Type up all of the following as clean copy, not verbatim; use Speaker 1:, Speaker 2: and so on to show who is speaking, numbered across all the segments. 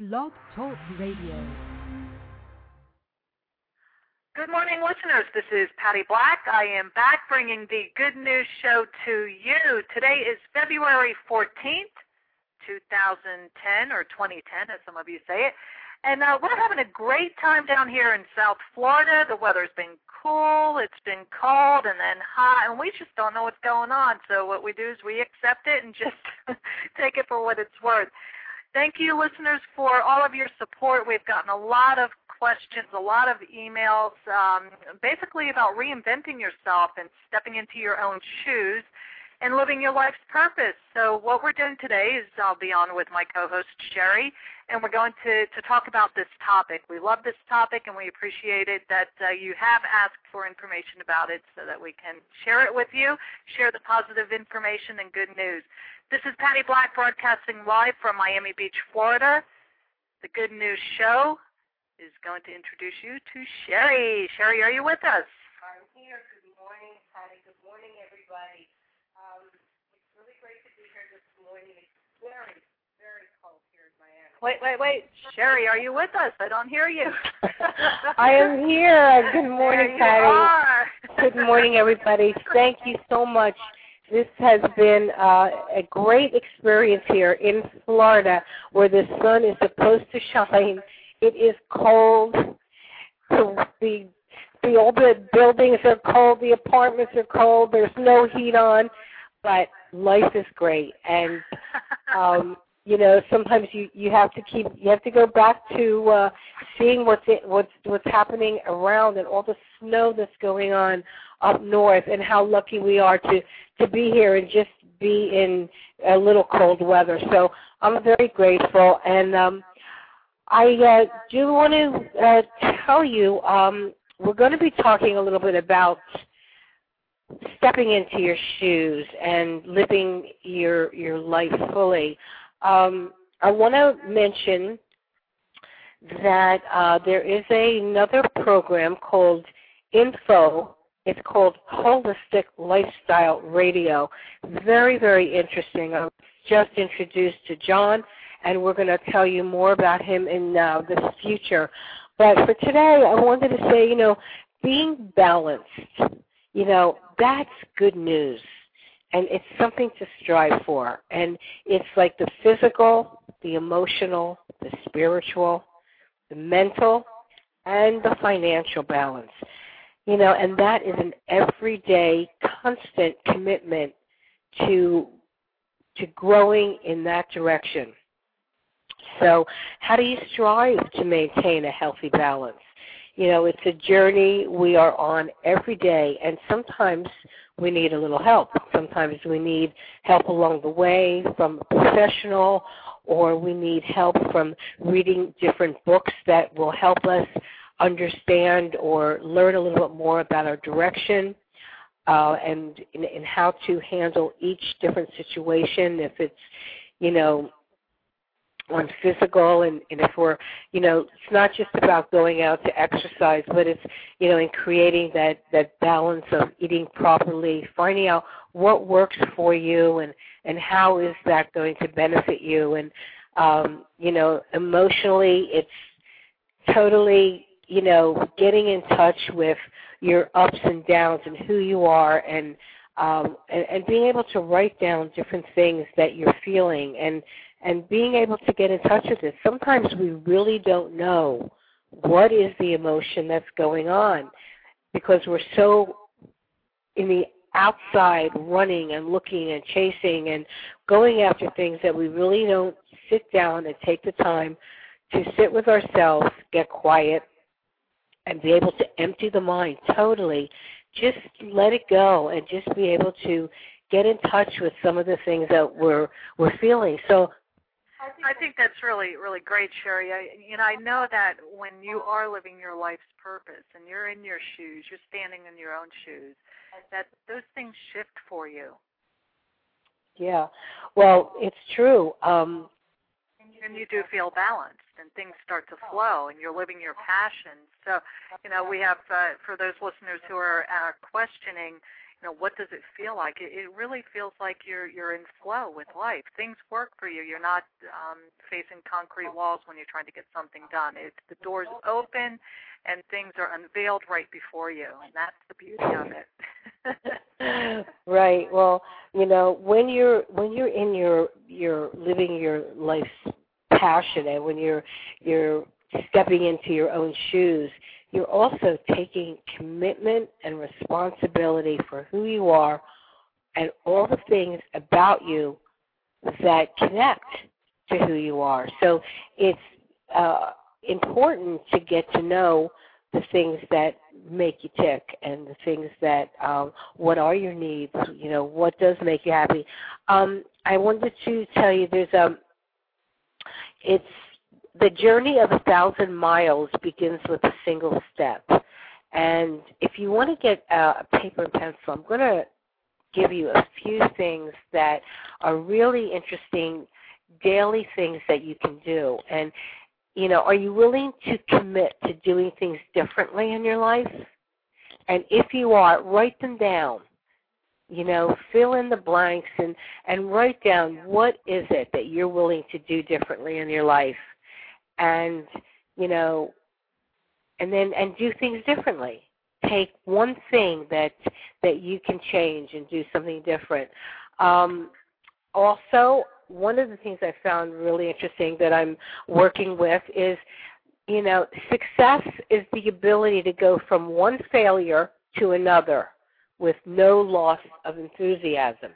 Speaker 1: Blog Talk Radio.
Speaker 2: Good morning, listeners. This is Patty Black. I am back bringing the Good News Show to you. Today is February 14th, 2010, or 2010, as some of you say it. And we're having a great time down here in South Florida. The weather's been cool, it's been cold, and then hot, and we just don't know what's going on. So what we do is we accept it and just take it for what it's worth. Thank you, listeners, for all of your support. We've gotten a lot of questions, a lot of emails, basically about reinventing yourself and stepping into your own shoes and living your life's purpose. So what we're doing today is I'll be on with my co-host, Sherry, and we're going to talk about this topic. We love this topic, and we appreciate it that you have asked for information about it so that we can share it with you, share the positive information and good news. This is Patty Black broadcasting live from Miami Beach, Florida. The Good News Show is going to introduce you to Sherry. Sherry, are you with us?
Speaker 3: I'm here. Good morning, Patty. Good morning, everybody. It's really great to be here this morning. It's very, very cold here in Miami.
Speaker 2: Wait. Sherry, are you with us? I don't hear you.
Speaker 3: I am here. Good morning,
Speaker 2: Patty.
Speaker 3: Good morning, everybody. Thank you so much. This has been a great experience here in Florida where the sun is supposed to shine. It is cold. All the buildings are cold. The apartments are cold. There's no heat on. But life is great. And, sometimes you have to go back to seeing what's happening around and all the snow that's going on up north and how lucky we are to be here and just be in a little cold weather. So I'm very grateful. And I do want to tell you we're going to be talking a little bit about stepping into your shoes and living your life fully. I want to mention that there is another program called Info. It's called Holistic Lifestyle Radio. Very, very interesting. I was just introduced to John, and we're going to tell you more about him in the future. But for today, I wanted to say, being balanced, that's good news. And it's something to strive for. And it's like the physical, the emotional, the spiritual, the mental, and the financial balance. And that is an everyday, constant commitment to growing in that direction. So how do you strive to maintain a healthy balance? It's a journey we are on every day, and sometimes we need a little help. Sometimes we need help along the way from a professional, or we need help from reading different books that will help us understand or learn a little bit more about our direction and how to handle each different situation. If it's, on physical, and if we're, it's not just about going out to exercise, but it's, in creating that balance of eating properly, finding out what works for you and how is that going to benefit you. And, emotionally, it's totally, getting in touch with your ups and downs and who you are and being able to write down different things that you're feeling and being able to get in touch with it. Sometimes we really don't know what is the emotion that's going on because we're so in the outside running and looking and chasing and going after things that we really don't sit down and take the time to sit with ourselves, get quiet, and be able to empty the mind totally. Just let it go and just be able to get in touch with some of the things that we're feeling. So
Speaker 2: I think that's really, really great, Sherry. I know that when you are living your life's purpose and you're in your shoes, you're standing in your own shoes, that those things shift for you.
Speaker 3: Yeah. Well, it's true.
Speaker 2: And you do feel balanced and things start to flow and you're living your passion. So, we have, for those listeners who are questioning, what does it feel like? It really feels like you're in flow with life. Things work for you. You're not facing concrete walls when you're trying to get something done. The door's open, and things are unveiled right before you, and that's the beauty of it.
Speaker 3: Right. Well, when you're in your living your life's passion, and when you're stepping into your own shoes, you're also taking commitment and responsibility for who you are and all the things about you that connect to who you are. So it's important to get to know the things that make you tick and the things that, what are your needs, what does make you happy. I wanted to tell you it's the journey of 1,000 miles begins with a single step. And if you want to get a paper and pencil, I'm going to give you a few things that are really interesting daily things that you can do. And, are you willing to commit to doing things differently in your life? And if you are, write them down. Fill in the blanks and write down what is it that you're willing to do differently in your life. And, and do things differently. Take one thing that you can change and do something different. Also, one of the things I found really interesting that I'm working with is, success is the ability to go from one failure to another with no loss of enthusiasm.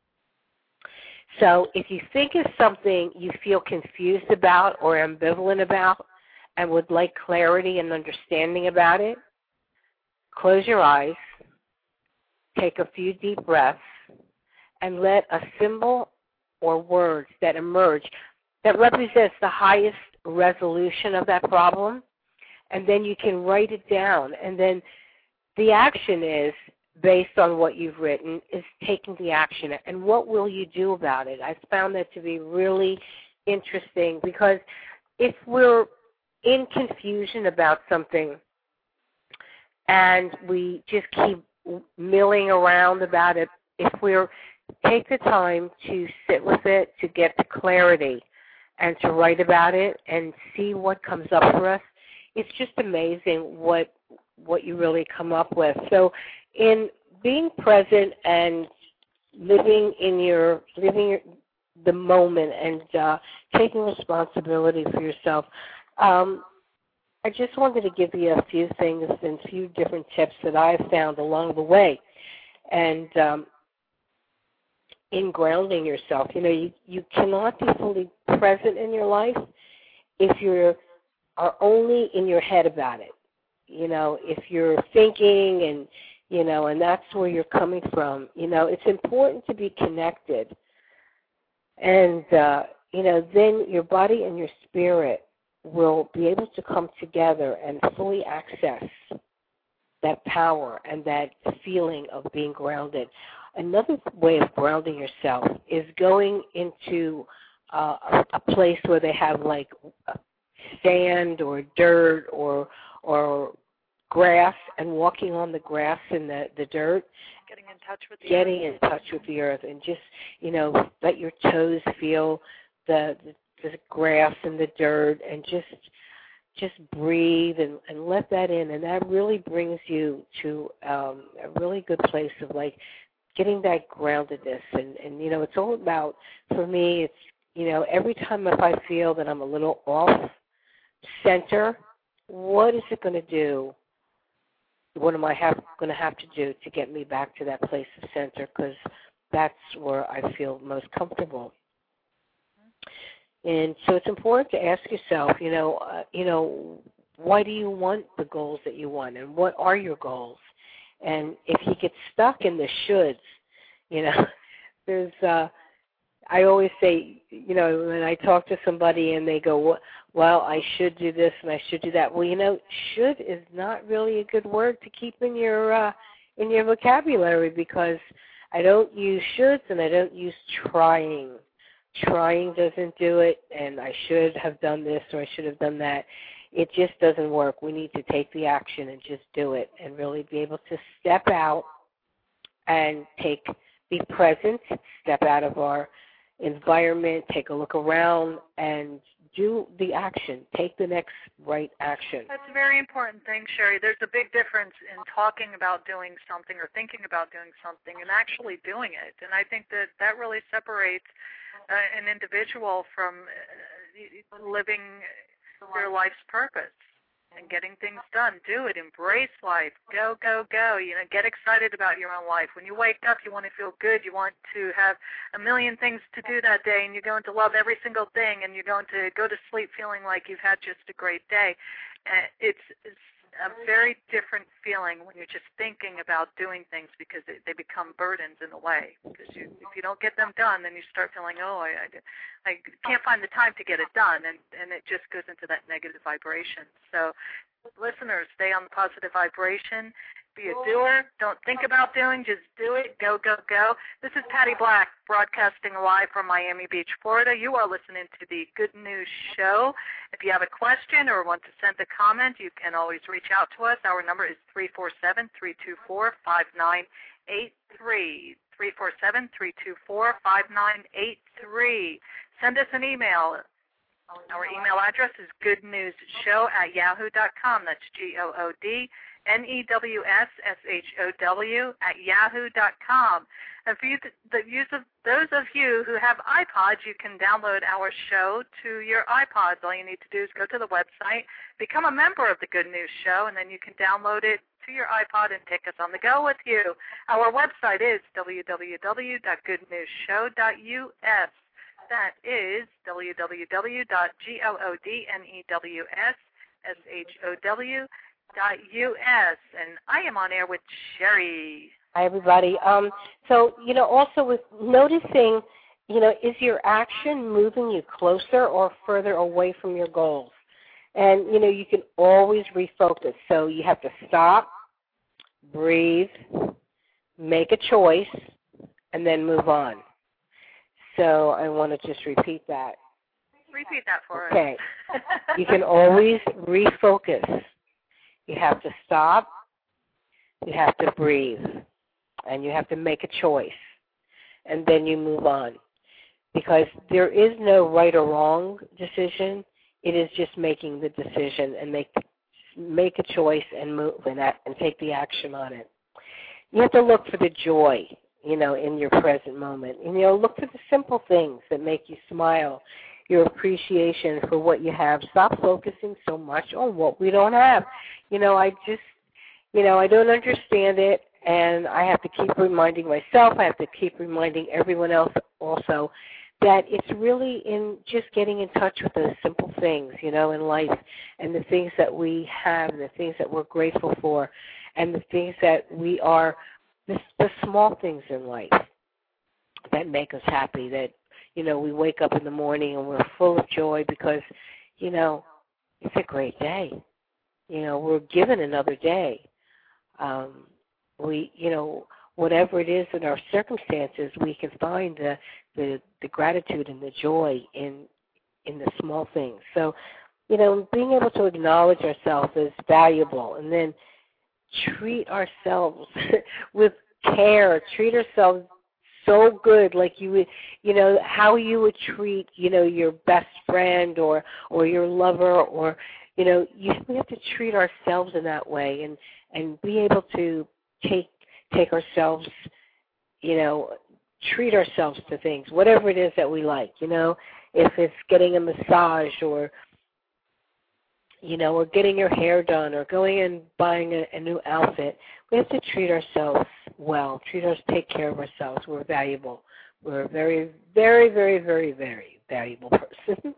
Speaker 3: So if you think of something you feel confused about or ambivalent about and would like clarity and understanding about it, close your eyes, take a few deep breaths, and let a symbol or words that emerge that represents the highest resolution of that problem, and then you can write it down. And then the action is, based on what you've written, is taking the action. And what will you do about it? I found that to be really interesting, because if we're in confusion about something and we just keep milling around about it, if we're take the time to sit with it, to get to clarity, and to write about it and see what comes up for us, it's just amazing what you really come up with. So in being present and living the moment and taking responsibility for yourself, I just wanted to give you a few things and a few different tips that I've found along the way. And in grounding yourself, you cannot be fully present in your life if you are only in your head about it. If you're thinking and that's where you're coming from, it's important to be connected. And, then your body and your spirit will be able to come together and fully access that power and that feeling of being grounded. Another way of grounding yourself is going into a place where they have like sand or dirt or grass, and walking on the grass and the dirt.
Speaker 2: Getting in touch with the
Speaker 3: earth and just, let your toes feel the grass and the dirt, and just breathe and let that in. And that really brings you to a really good place of like getting that groundedness. And it's all about, for me, it's, every time if I feel that I'm a little off center, what is it going to do? What am I going to have to do to get me back to that place of center? Because that's where I feel most comfortable. And so it's important to ask yourself, why do you want the goals that you want, and what are your goals? And if you get stuck in the shoulds, there's, I always say, when I talk to somebody and they go, well, I should do this and I should do that. Well, should is not really a good word to keep in your vocabulary, because I don't use shoulds and I don't use trying. Trying doesn't do it, and I should have done this or I should have done that. It just doesn't work. We need to take the action and just do it and really be able to step out and be present, step out of our environment, take a look around, and do the action. Take the next right action.
Speaker 2: That's a very important thing, Sherry. There's a big difference in talking about doing something or thinking about doing something and actually doing it. And I think that really separates an individual from living their life's purpose and getting things done. Do it. Embrace life. Go, go, go. Get excited about your own life. When you wake up, you want to feel good. You want to have a million things to do that day, and you're going to love every single thing, and you're going to go to sleep feeling like you've had just a great day. It's a very different feeling when you're just thinking about doing things because they become burdens in a way. Because if you don't get them done, then you start feeling, I can't find the time to get it done, and it just goes into that negative vibration. So listeners, stay on the positive vibration. Be a doer. Don't think about doing. Just do it. Go, go, go. This is Patty Black broadcasting live from Miami Beach, Florida. You are listening to the Good News Show. If you have a question or want to send a comment, you can always reach out to us. Our number is 347-324-5983. 347-324-5983. Send us an email. Our email address is goodnewsshow@yahoo.com. That's GOODNEWSSHOW@yahoo.com. And for those of you who have iPods, you can download our show to your iPods. All you need to do is go to the website, become a member of the Good News Show, and then you can download it to your iPod and take us on the go with you. Our website is www.goodnewsshow.us. That is www.goodnewsshow.us. And I am on air with Sherry.
Speaker 3: Hi, everybody. So, also with noticing, is your action moving you closer or further away from your goals? And, you can always refocus. So you have to stop, breathe, make a choice, and then move on. So I want to just repeat that.
Speaker 2: Repeat that for us.
Speaker 3: Okay. You can always refocus. You have to stop, you have to breathe, and you have to make a choice. And then you move on. Because there is no right or wrong decision. It is just making the decision and make a choice and move and take the action on it. You have to look for the joy, in your present moment. And, look for the simple things that make you smile, your appreciation for what you have. Stop focusing so much on what we don't have. I don't understand it, and I have to keep reminding myself, I have to keep reminding everyone else also that it's really in just getting in touch with those simple things, in life, and the things that we have, and the things that we're grateful for, and the things that we are, the small things in life that make us happy, that, we wake up in the morning and we're full of joy because, it's a great day. We're given another day. Whatever it is in our circumstances, we can find the gratitude and the joy in the small things. So, being able to acknowledge ourselves as valuable and then treat ourselves with care, treat ourselves so good, like you would, how you would treat, your best friend or your lover, or, we have to treat ourselves in that way and be able to take ourselves, treat ourselves to things, whatever it is that we like, if it's getting a massage or, or getting your hair done or going and buying a new outfit. We have to treat ourselves well, take care of ourselves. We're valuable. We're a very, very, very, very, very valuable person.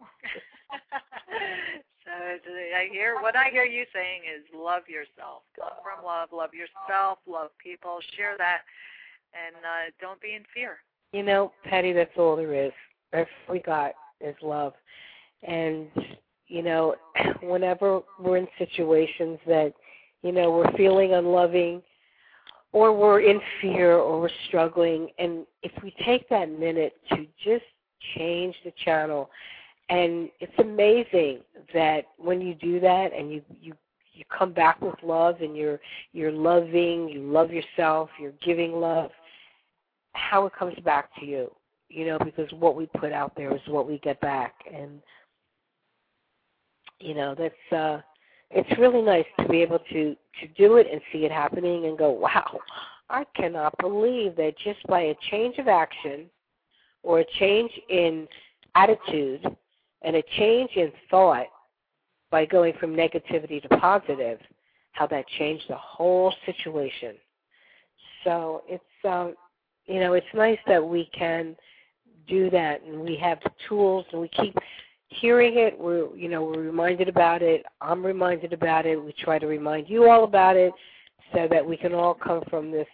Speaker 2: So what I hear you saying is love yourself. Come from love yourself, love people, share that, and don't be in fear.
Speaker 3: Patty, that's all there is. That's all we got is love. And, whenever we're in situations that, we're feeling unloving or we're in fear or we're struggling, and if we take that minute to just change the channel, and it's amazing that when you do that and you come back with love and you're loving, you love yourself, you're giving love, how it comes back to you, because what we put out there is what we get back. And, that's it's really nice to be able to do it and see it happening and go, wow, I cannot believe that just by a change of action or a change in attitude and a change in thought, by going from negativity to positive, how that changed the whole situation. So it's it's nice that we can do that, and we have the tools, and we keep hearing it. We're reminded about it. I'm reminded about it. We try to remind you all about it, so that we can all come from this.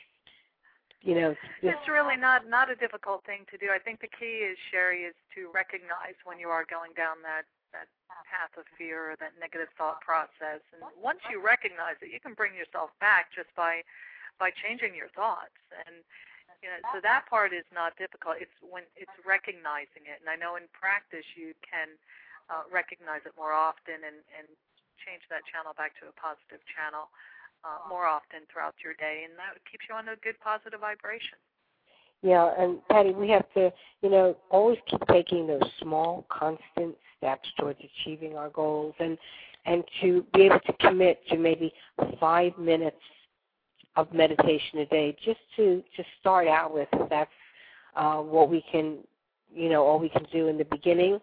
Speaker 2: It's really not a difficult thing to do. I think the key is, Sherry, is to recognize when you are going down that path of fear or that negative thought process. And once you recognize it, you can bring yourself back just by changing your thoughts. And so that part is not difficult. It's when it's recognizing it. And I know in practice you can recognize it more often and change that channel back to a positive channel more often throughout your day, and that keeps you on a good positive vibration.
Speaker 3: Yeah, and Patty, we have to, always keep taking those small, constant steps towards achieving our goals, and to be able to commit to maybe 5 minutes of meditation a day, just to start out with. If that's what we can, all we can do in the beginning.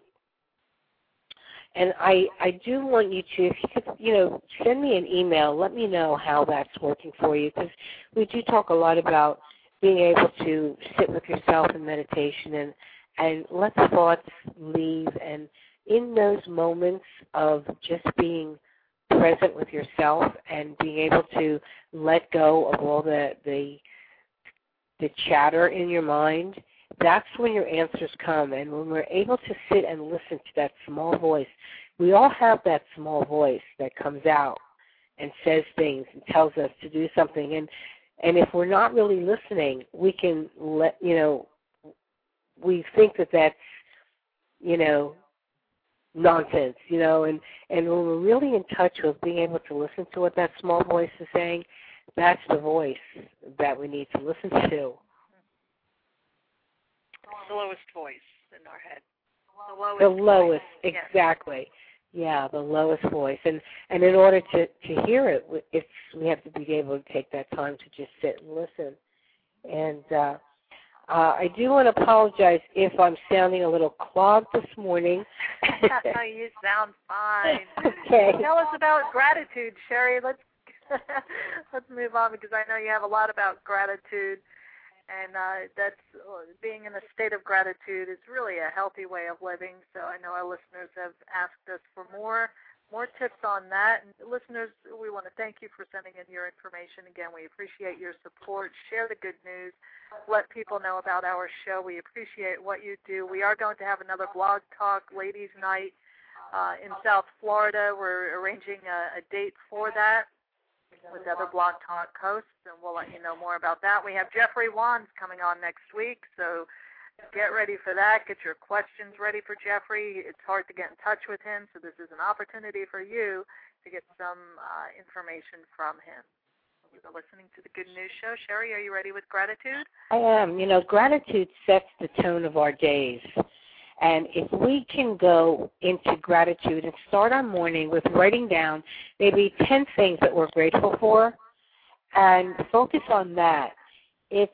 Speaker 3: And I do want you to, if you could, send me an email. Let me know how that's working for you, because we do talk a lot about being able to sit with yourself in meditation and let the thoughts leave. And in those moments of just being present with yourself and being able to let go of all the chatter in your mind, that's when your answers come. And when we're able to sit and listen to that small voice, we all have that small voice that comes out and says things and tells us to do something. And if we're not really listening, we can we think that that's, nonsense, and when we're really in touch with being able to listen to what that small voice is saying, that's the voice that we need to listen to.
Speaker 2: The lowest voice in our head.
Speaker 3: The lowest, exactly. Yeah, the lowest voice. And in order to hear it, we have to be able to take that time to just sit and listen. And I do want to apologize if I'm sounding a little clogged this morning.
Speaker 2: You sound fine.
Speaker 3: Okay.
Speaker 2: Tell us about gratitude, Sherry. Let's move on, because I know you have a lot about gratitude. And that's being in a state of gratitude is really a healthy way of living. So I know our listeners have asked us for more tips on that. And listeners, we want to thank you for sending in your information. Again, we appreciate your support. Share the good news. Let people know about our show. We appreciate what you do. We are going to have another Blog Talk Ladies Night in South Florida. We're arranging a date for that with other Blog Talk hosts, and we'll let you know more about that. We have Jeffrey Wands coming on next week, so get ready for that. Get your questions ready for Jeffrey. It's hard to get in touch with him, so this is an opportunity for you to get some information from him. You've been listening to the Good News Show. Sherry, are you ready with gratitude?
Speaker 3: I am. Gratitude sets the tone of our days. And if we can go into gratitude and start our morning with writing down maybe 10 things that we're grateful for and focus on that, it's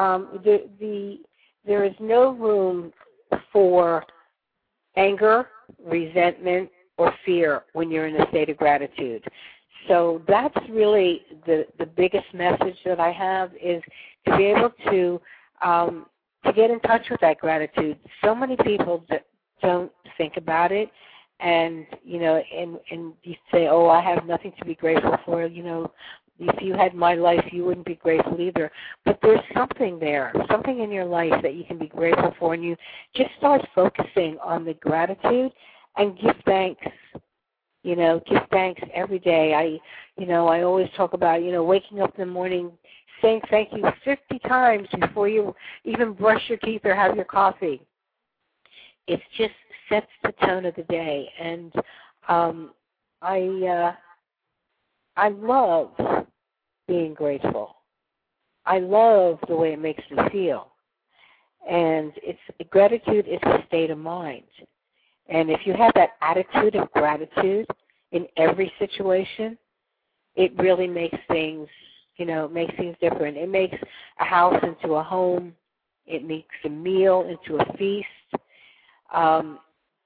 Speaker 3: there is no room for anger, resentment, or fear when you're in a state of gratitude. So that's really the biggest message that I have, is to be able to get in touch with that gratitude. So many people don't think about it, and and you say, oh, I have nothing to be grateful for. If you had my life, you wouldn't be grateful either. But there's something there, something in your life that you can be grateful for, and you just start focusing on the gratitude and give thanks. Give thanks every day. I always talk about, waking up in the morning, saying thank you 50 times before you even brush your teeth or have your coffee. It just sets the tone of the day. And I love being grateful. I love the way it makes me feel. And gratitude is a state of mind. And if you have that attitude of gratitude in every situation, it really makes things, makes things different. It makes a house into a home. It makes a meal into a feast. And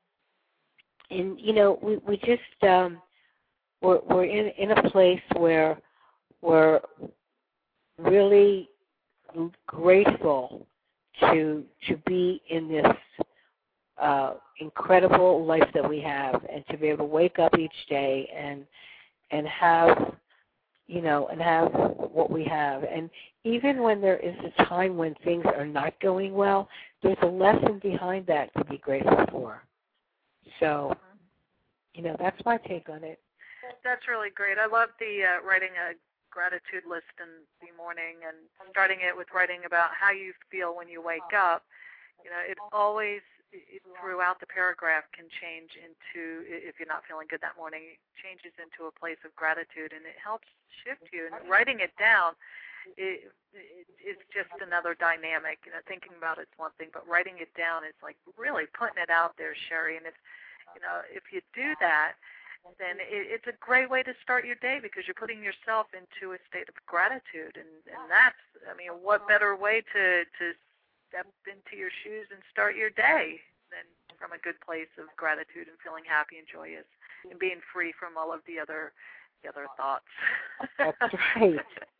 Speaker 3: we just we're in a place where we're really grateful to be in this incredible life that we have, and to be able to wake up each day and have and have what we have. And even when there is a time when things are not going well, there's a lesson behind that to be grateful for. So, that's my take on it.
Speaker 2: That's really great. I love the writing a gratitude list in the morning and starting it with writing about how you feel when you wake up. It always, throughout the paragraph, can change into, if you're not feeling good that morning, it changes into a place of gratitude, and it helps shift you. And writing it down is just another dynamic. Thinking about it's one thing, but writing it down is like really putting it out there, Sherry. And if you do that, then it's a great way to start your day, because you're putting yourself into a state of gratitude. And that's, what better way to step into your shoes and start your day than from a good place of gratitude and feeling happy and joyous and being free from all of the other thoughts.
Speaker 3: That's right.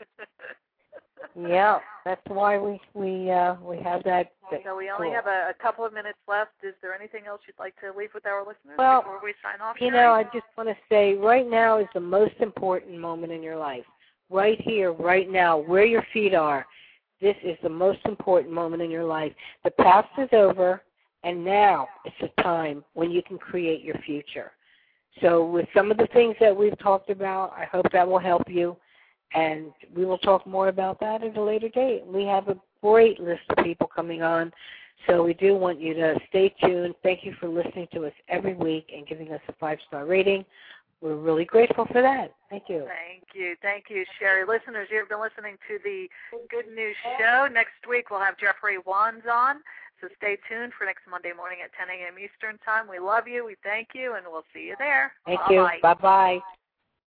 Speaker 3: Yeah, that's why we have that.
Speaker 2: So we only have a couple of minutes left. Is there anything else you'd like to leave with our listeners before we sign off?
Speaker 3: I just want to say right now is the most important moment in your life. Right here, right now, where your feet are, this is the most important moment in your life. The past is over, and now it's a time when you can create your future. So with some of the things that we've talked about, I hope that will help you. And we will talk more about that at a later date. We have a great list of people coming on, so we do want you to stay tuned. Thank you for listening to us every week and giving us a 5-star rating. We're really grateful for that. Thank you.
Speaker 2: Thank you, Sherry. Listeners, you've been listening to the Good News Show. Next week we'll have Jeffrey Wands on, so stay tuned for next Monday morning at 10 a.m. Eastern Time. We love you, we thank you, and we'll see you there.
Speaker 3: Thank you. Bye-bye.